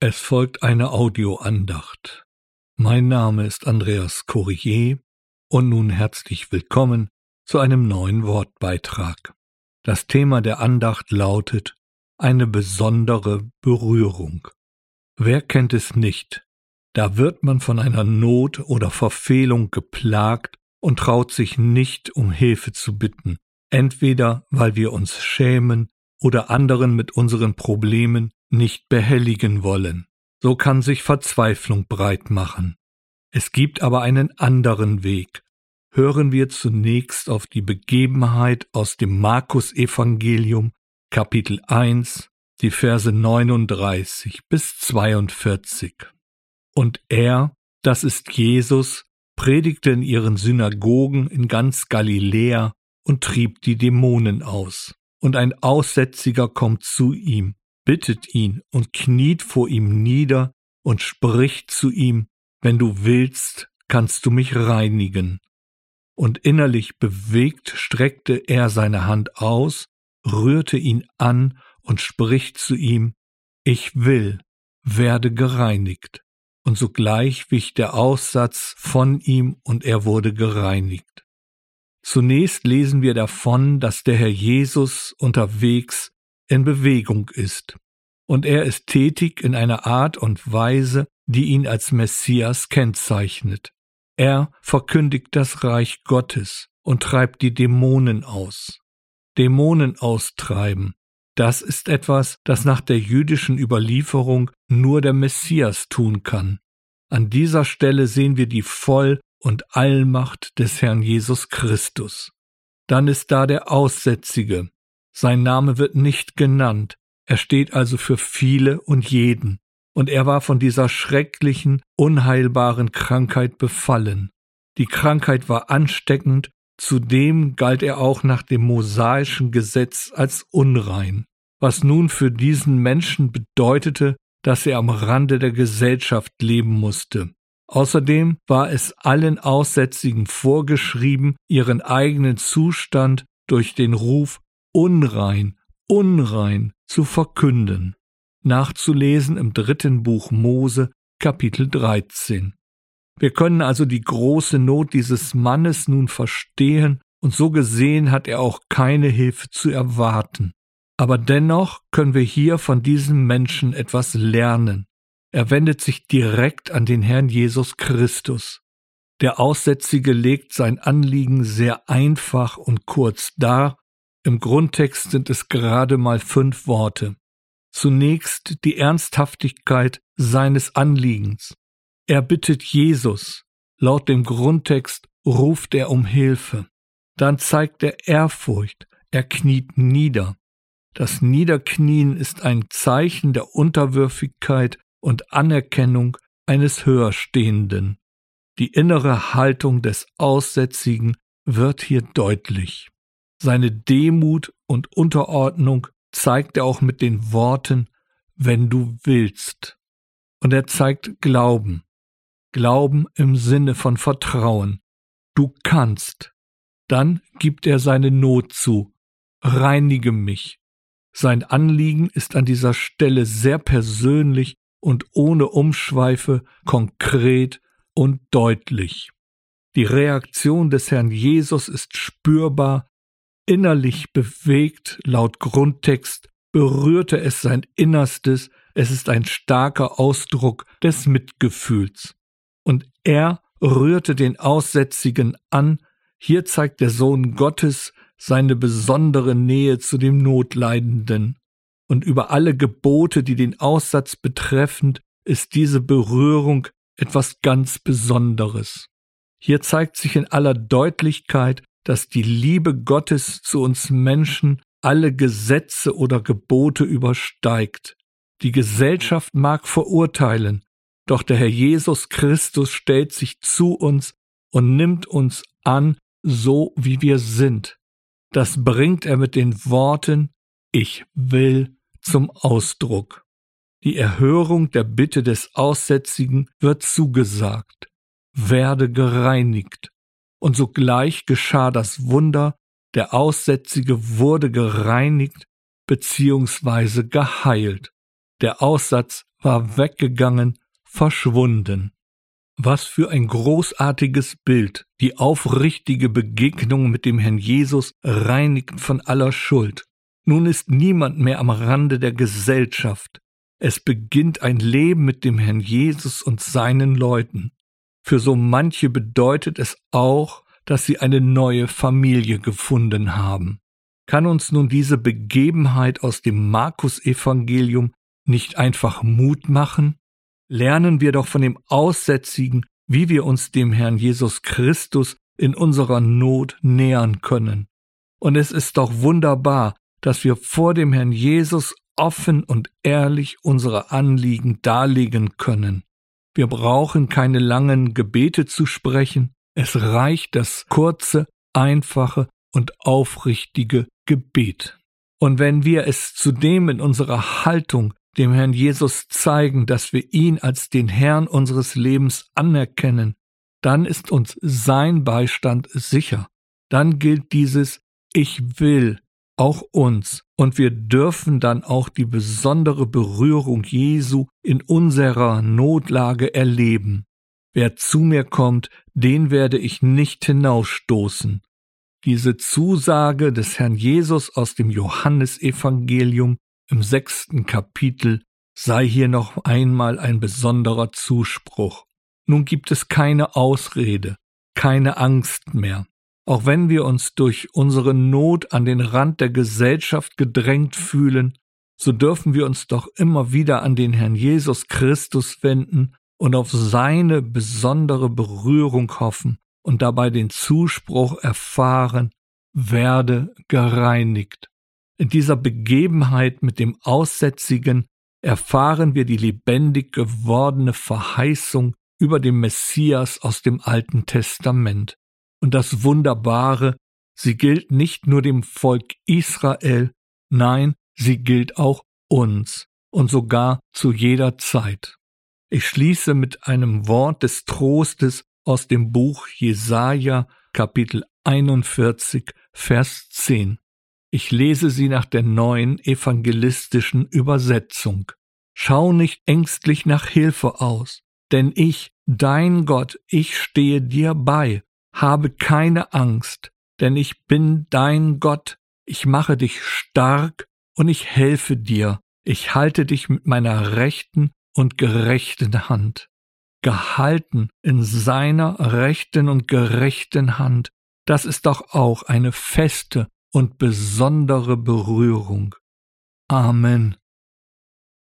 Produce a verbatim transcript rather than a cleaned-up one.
Es folgt eine Audioandacht. Mein Name ist Andreas Courier und nun herzlich willkommen zu einem neuen Wortbeitrag. Das Thema der Andacht lautet: eine besondere Berührung. Wer kennt es nicht? Da wird man von einer Not oder Verfehlung geplagt und traut sich nicht, um Hilfe zu bitten, entweder weil wir uns schämen oder anderen mit unseren Problemen nicht behelligen wollen. So kann sich Verzweiflung breit machen. Es gibt aber einen anderen Weg. Hören wir zunächst auf die Begebenheit aus dem Markus-Evangelium, Kapitel eins, die Verse neununddreißig bis zweiundvierzig. Und er, das ist Jesus, predigte in ihren Synagogen in ganz Galiläa und trieb die Dämonen aus. Und ein Aussätziger kommt zu ihm, bittet ihn und kniet vor ihm nieder und spricht zu ihm: Wenn du willst, kannst du mich reinigen. Und innerlich bewegt streckte er seine Hand aus, rührte ihn an und spricht zu ihm: Ich will, werde gereinigt. Und sogleich wich der Aussatz von ihm und er wurde gereinigt. Zunächst lesen wir davon, dass der Herr Jesus unterwegs in Bewegung ist. Und er ist tätig in einer Art und Weise, die ihn als Messias kennzeichnet. Er verkündigt das Reich Gottes und treibt die Dämonen aus. Dämonen austreiben, das ist etwas, das nach der jüdischen Überlieferung nur der Messias tun kann. An dieser Stelle sehen wir die Voll- und Allmacht des Herrn Jesus Christus. Dann ist da der Aussätzige. Sein Name wird nicht genannt, er steht also für viele und jeden. Und er war von dieser schrecklichen, unheilbaren Krankheit befallen. Die Krankheit war ansteckend, zudem galt er auch nach dem mosaischen Gesetz als unrein, was nun für diesen Menschen bedeutete, dass er am Rande der Gesellschaft leben musste. Außerdem war es allen Aussätzigen vorgeschrieben, ihren eigenen Zustand durch den Ruf unrein, unrein zu verkünden. Nachzulesen im dritten Buch Mose, Kapitel dreizehn. Wir können also die große Not dieses Mannes nun verstehen, und so gesehen hat er auch keine Hilfe zu erwarten. Aber dennoch können wir hier von diesem Menschen etwas lernen. Er wendet sich direkt an den Herrn Jesus Christus. Der Aussätzige legt sein Anliegen sehr einfach und kurz dar. Im Grundtext sind es gerade mal fünf Worte. Zunächst die Ernsthaftigkeit seines Anliegens. Er bittet Jesus. Laut dem Grundtext ruft er um Hilfe. Dann zeigt er Ehrfurcht. Er kniet nieder. Das Niederknien ist ein Zeichen der Unterwürfigkeit und Anerkennung eines Höherstehenden. Die innere Haltung des Aussätzigen wird hier deutlich. Seine Demut und Unterordnung zeigt er auch mit den Worten: Wenn du willst. Und er zeigt Glauben. Glauben im Sinne von Vertrauen. Du kannst. Dann gibt er seine Not zu. Reinige mich. Sein Anliegen ist an dieser Stelle sehr persönlich und ohne Umschweife, konkret und deutlich. Die Reaktion des Herrn Jesus ist spürbar. Innerlich bewegt, laut Grundtext, berührte es sein Innerstes, es ist ein starker Ausdruck des Mitgefühls. Und er rührte den Aussätzigen an, hier zeigt der Sohn Gottes seine besondere Nähe zu dem Notleidenden. Und über alle Gebote, die den Aussatz betreffen, ist diese Berührung etwas ganz Besonderes. Hier zeigt sich in aller Deutlichkeit, dass die Liebe Gottes zu uns Menschen alle Gesetze oder Gebote übersteigt. Die Gesellschaft mag verurteilen, doch der Herr Jesus Christus stellt sich zu uns und nimmt uns an, so wie wir sind. Das bringt er mit den Worten: Ich will zum Ausdruck. Die Erhörung der Bitte des Aussätzigen wird zugesagt. Werde gereinigt. Und sogleich geschah das Wunder, der Aussätzige wurde gereinigt bzw. geheilt. Der Aussatz war weggegangen, verschwunden. Was für ein großartiges Bild! Die aufrichtige Begegnung mit dem Herrn Jesus reinigt von aller Schuld. Nun ist niemand mehr am Rande der Gesellschaft. Es beginnt ein Leben mit dem Herrn Jesus und seinen Leuten. Für so manche bedeutet es auch, dass sie eine neue Familie gefunden haben. Kann uns nun diese Begebenheit aus dem Markus-Evangelium nicht einfach Mut machen? Lernen wir doch von dem Aussätzigen, wie wir uns dem Herrn Jesus Christus in unserer Not nähern können. Und es ist doch wunderbar, dass wir vor dem Herrn Jesus offen und ehrlich unsere Anliegen darlegen können. Wir brauchen keine langen Gebete zu sprechen, es reicht das kurze, einfache und aufrichtige Gebet. Und wenn wir es zudem in unserer Haltung dem Herrn Jesus zeigen, dass wir ihn als den Herrn unseres Lebens anerkennen, dann ist uns sein Beistand sicher. Dann gilt dieses Ich will auch uns, und wir dürfen dann auch die besondere Berührung Jesu in unserer Notlage erleben. Wer zu mir kommt, den werde ich nicht hinausstoßen. Diese Zusage des Herrn Jesus aus dem Johannesevangelium im sechsten Kapitel sei hier noch einmal ein besonderer Zuspruch. Nun gibt es keine Ausrede, keine Angst mehr. Auch wenn wir uns durch unsere Not an den Rand der Gesellschaft gedrängt fühlen, so dürfen wir uns doch immer wieder an den Herrn Jesus Christus wenden und auf seine besondere Berührung hoffen und dabei den Zuspruch erfahren, werde gereinigt. In dieser Begebenheit mit dem Aussätzigen erfahren wir die lebendig gewordene Verheißung über den Messias aus dem Alten Testament. Und das Wunderbare, sie gilt nicht nur dem Volk Israel, nein, sie gilt auch uns und sogar zu jeder Zeit. Ich schließe mit einem Wort des Trostes aus dem Buch Jesaja, Kapitel einundvierzig, Vers zehn. Ich lese sie nach der neuen evangelistischen Übersetzung. Schau nicht ängstlich nach Hilfe aus, denn ich, dein Gott, ich stehe dir bei. Habe keine Angst, denn ich bin dein Gott. Ich mache dich stark und ich helfe dir. Ich halte dich mit meiner rechten und gerechten Hand. Gehalten in seiner rechten und gerechten Hand, das ist doch auch eine feste und besondere Berührung. Amen.